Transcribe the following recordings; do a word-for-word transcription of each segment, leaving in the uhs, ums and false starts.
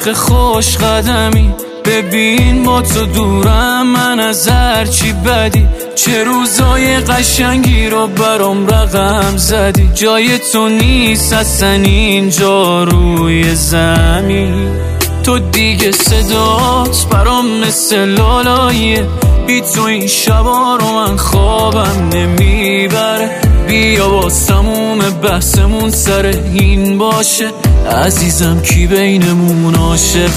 عشق خوش قدمی، ببین با تو دورم من از هرچی بدی، چه روزای قشنگی رو برام رقم زدی. جای تو نیست اصلا اینجا روی زمین، تو دیگه صدات برام مثل لالاییه، بی تو این شبا رو من خوابم نمیبره. بیا با تموم بحثمون سر این باشه، عزیزم کی بینمون عاشق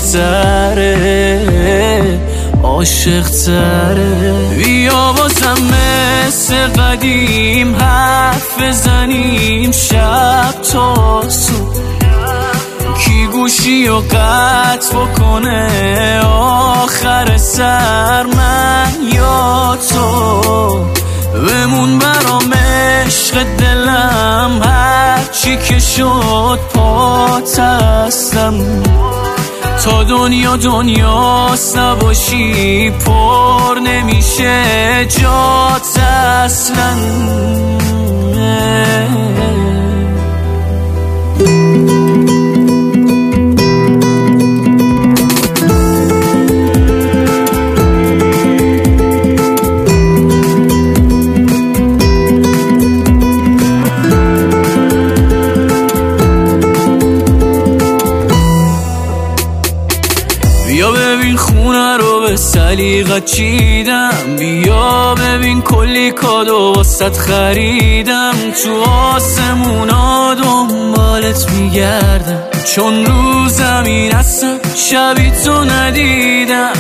تره، عاشق تره. بیا بازم مثل قدیم حرف بزنیم شب تا صبح، کی گوشی و قطع بکنه آخر سر من یا تو. بمون برام عشق دلم هرچی که شد پات هستم، تا دنیا دنیاست نباشی پر نمیشه جات اصلا. بیا ببین خونه رو به سلیقت چیدم، بیا ببین کلی کادو واسط خریدم، تو آسمونا دنبالت میگردم، چون رو زمین هستم شبی تو ندیدم.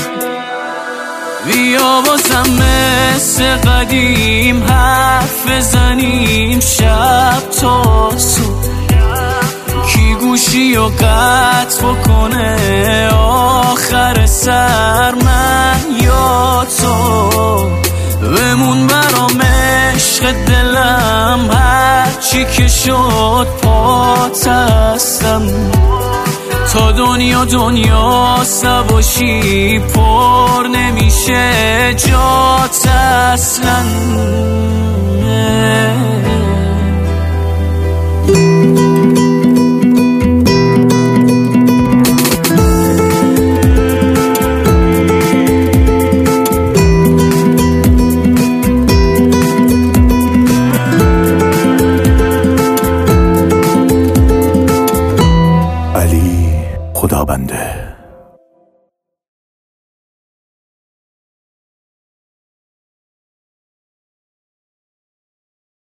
بیا بازم مثل قدیم حرف بزنیم شب تا صبح، کی گوشی و قطع بکنه آخر سر من یا تو. بمون برام عشق دلم هرچی که شد پات هستم، تا دنیا دنیاست نباشی پر نمیشه جات اصلا.